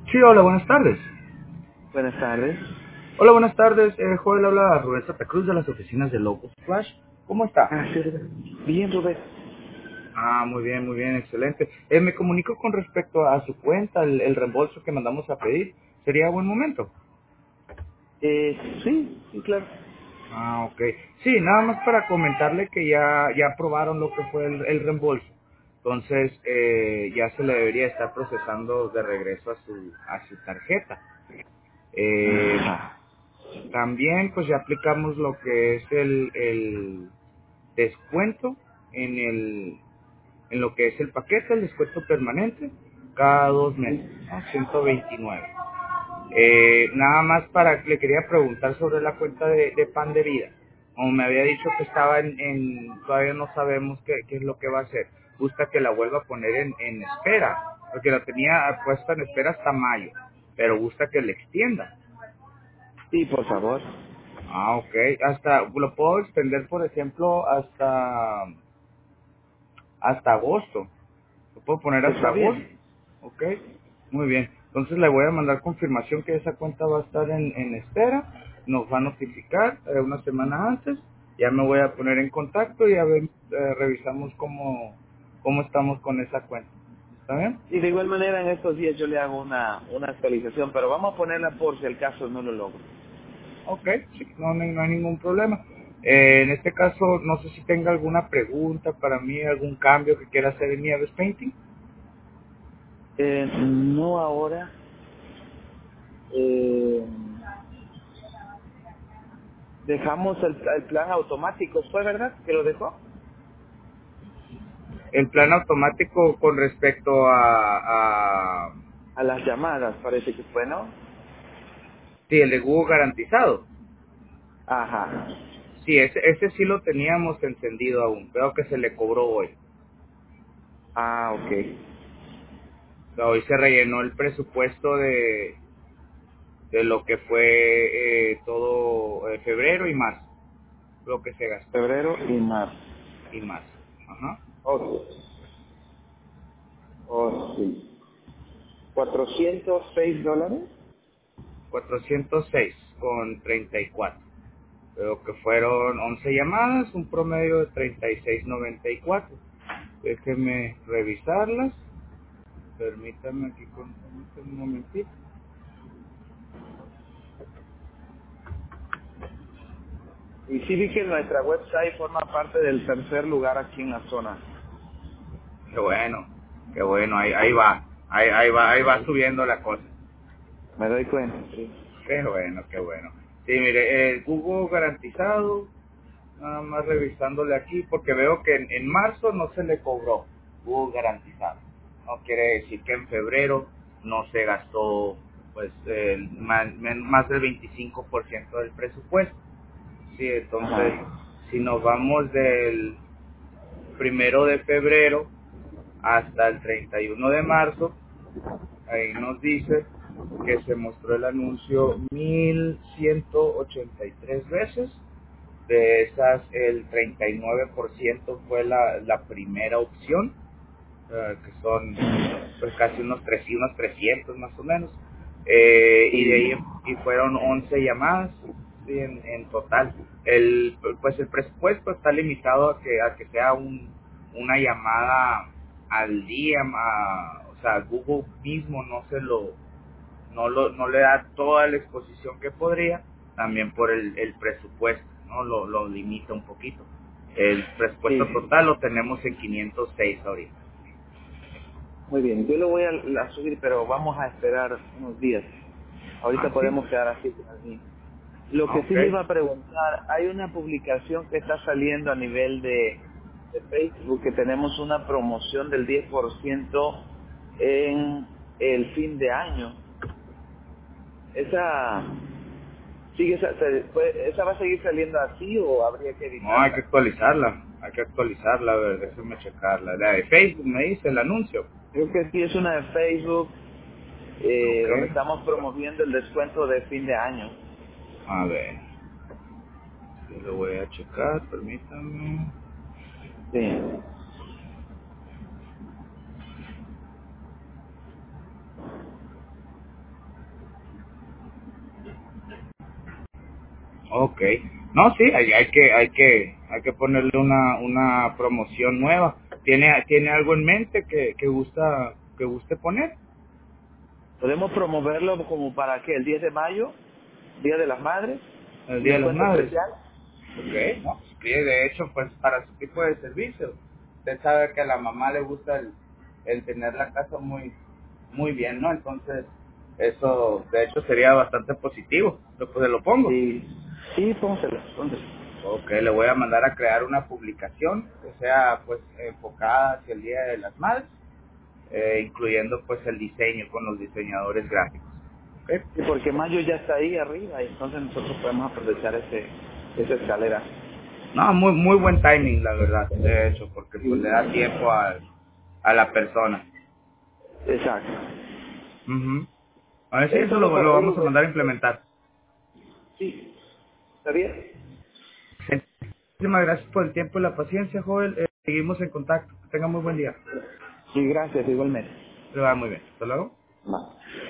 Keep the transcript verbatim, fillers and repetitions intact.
Sí, hola, buenas tardes. Buenas tardes. Hola, buenas tardes. Eh, Joel habla Rubén Santa Cruz de las oficinas de Locus Flash. ¿Cómo está? Ah, sí, Rubén. Bien, Rubén. Ah, muy bien, muy bien, excelente. Eh, me comunico con respecto a su cuenta, el, el reembolso que mandamos a pedir. ¿Sería buen momento? Eh, sí, sí, claro. Ah, ok. Sí, nada más para comentarle que ya, ya aprobaron lo que fue el, el reembolso. Entonces, eh, ya se le debería estar procesando de regreso a su, a su tarjeta. Eh, Ajá. También, pues ya aplicamos lo que es el, el descuento en el en lo que es el paquete, el descuento permanente, cada dos meses, ¿no? ciento veintinueve. Eh, nada más para, le quería preguntar sobre la cuenta de, de Pan de Vida. Como me había dicho que estaba en, en todavía no sabemos qué, qué es lo que va a hacer. Gusta que la vuelva a poner en, en espera, porque la tenía puesta en espera hasta mayo, pero gusta que le extienda. Sí, por favor. Ah, ok. Hasta, lo puedo extender, por ejemplo, hasta, hasta agosto. Lo puedo poner hasta Está agosto. bien. Ok. Muy bien. Entonces le voy a mandar confirmación que esa cuenta va a estar en, en espera. Nos va a notificar eh, una semana antes. Ya me voy a poner en contacto y a ver, eh, revisamos cómo, cómo estamos con esa cuenta. ¿Está bien? Y de igual manera en estos días yo le hago una, una actualización, pero vamos a ponerla por si el caso no lo logro. Ok, sí, no, no, hay no hay ningún problema. Eh, en este caso, no sé si tenga alguna pregunta para mí, algún cambio que quiera hacer en Nieves Painting. Eh, no ahora. Eh, dejamos el, el plan automático, ¿fue verdad que lo dejó? El plan automático con respecto a, a A las llamadas, parece que fue, ¿no? sí, el de Google garantizado. Ajá. Sí, ese, ese sí lo teníamos encendido aún. Veo que se le cobró hoy. Ah, ok. O sea, hoy se rellenó el presupuesto de, de lo que fue eh, todo eh, febrero y marzo, lo que se gastó. Febrero y marzo. Y marzo. Ajá. Ok. Oh, sí. ¿cuatrocientos seis dólares? cuatrocientos seis con treinta y cuatro. Veo que fueron once llamadas, un promedio de treinta y seis noventa y cuatro. Déjenme revisarlas. Permítame aquí con permítame un momentito. Y sí vi que nuestra website forma parte del tercer lugar aquí en la zona. Qué bueno, qué bueno, ahí, ahí va, ahí, ahí va, ahí va subiendo la cosa. Me doy cuenta, sí. Qué bueno, qué bueno. Sí, mire, el Google garantizado, nada más revisándole aquí, porque veo que en, en marzo no se le cobró Google garantizado. No quiere decir que en febrero no se gastó pues el, más, men- más del veinticinco por ciento del presupuesto. Sí, entonces, Ajá. si nos vamos del primero de febrero hasta el treinta y uno de marzo, ahí nos dice que se mostró el anuncio mil ciento ochenta y tres veces. De esas, el treinta y nueve por ciento fue la, la primera opción, eh, que son pues casi unos, tres, unos trescientos más o menos. Eh, y de Sí. ahí y fueron once llamadas, sí, en, en total. El, pues el presupuesto está limitado a que, a que sea un, una llamada al día, a, o sea, Google mismo no se lo no lo, no le da toda la exposición que podría, también por el, el presupuesto, no lo, lo limita un poquito. El presupuesto Sí. total lo tenemos en quinientos seis ahorita. Muy bien. Yo lo voy a, a subir, pero vamos a esperar unos días. Ah, Ahorita sí. podemos quedar así. así. Lo Ah, que ok. sí le iba a preguntar, hay una publicación que está saliendo a nivel de, de Facebook que tenemos una promoción del diez por ciento en el fin de año. Esa sigue sa- se- puede- esa va a seguir saliendo así o habría que No, hay que editarla. actualizarla, hay que actualizarla, a ver, déjeme checarla. La de Facebook me dice el anuncio. Creo que sí es una de Facebook eh, Ok. donde estamos promoviendo el descuento de fin de año. A ver, yo lo voy a checar, permítame. Sí. Ok. No, sí, hay, hay que hay que hay que ponerle una una promoción nueva. ¿Tiene tiene algo en mente que que gusta que guste poner? Podemos promoverlo como para que el diez de mayo, Día de las Madres, El un Día de las descuento Madres. especial. Ok, no, pues, sí, de hecho, pues para su tipo de servicio. Usted sabe que a la mamá le gusta el, el tener la casa muy muy bien, ¿no? Entonces, eso de hecho sería bastante positivo. Lo, pues, lo pongo. Sí, sí, pónselo, pónselo. Ok, le voy a mandar a crear una publicación que sea pues enfocada hacia el Día de las Madres, eh, incluyendo pues el diseño con los diseñadores gráficos. Ok. Sí, porque mayo ya está ahí arriba y entonces nosotros podemos aprovechar ese, esa escalera. No, muy muy buen timing, la verdad, de hecho, porque pues Sí, le da tiempo al, a la persona. exacto. Ujú. A ver si Es eso solo lo, por lo ahí. vamos a mandar a implementar. Sí, ¿está bien? Sí. Muchísimas gracias por el tiempo y la paciencia, joven. Eh, seguimos en contacto. Que tenga muy buen día. Sí, gracias, igualmente. Le va muy bien. Hasta luego. Va.